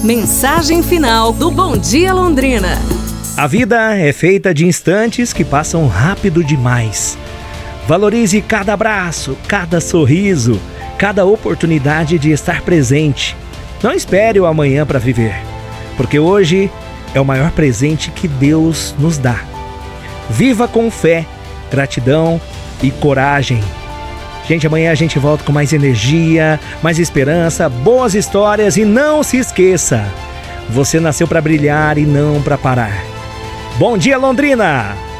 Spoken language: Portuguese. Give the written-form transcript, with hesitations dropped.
Mensagem final do Bom Dia Londrina. A vida é feita de instantes que passam rápido demais. Valorize cada abraço, cada sorriso, cada oportunidade de estar presente. Não espere o amanhã para viver, porque hoje é o maior presente que Deus nos dá. Viva com fé, gratidão e coragem. Gente, amanhã a gente volta com mais energia, mais esperança, boas histórias e não se esqueça, você nasceu para brilhar e não para parar. Bom dia, Londrina!